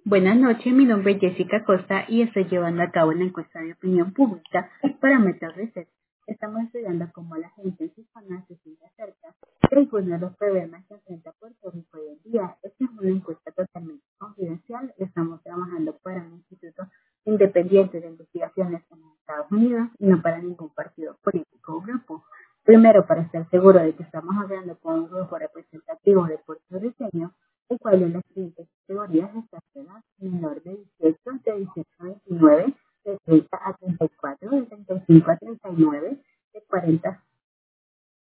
Buenas noches, mi nombre es Jessica Costa y estoy llevando a cabo una encuesta de opinión pública para Meta Research. Estamos estudiando cómo la gente hispana se siente acerca de algunos de los problemas que enfrenta Puerto Rico hoy en día. Esta es una encuesta totalmente confidencial. Estamos trabajando para un instituto independiente de investigaciones en los Estados Unidos y no para ningún partido político o grupo. Primero, para estar seguro de que estamos hablando con un grupo representativo de puertorriqueños, el cual en las siguientes categorías está edad menor de 18, de 18 a 29, de 30 a 34, de 35 a 39, de 40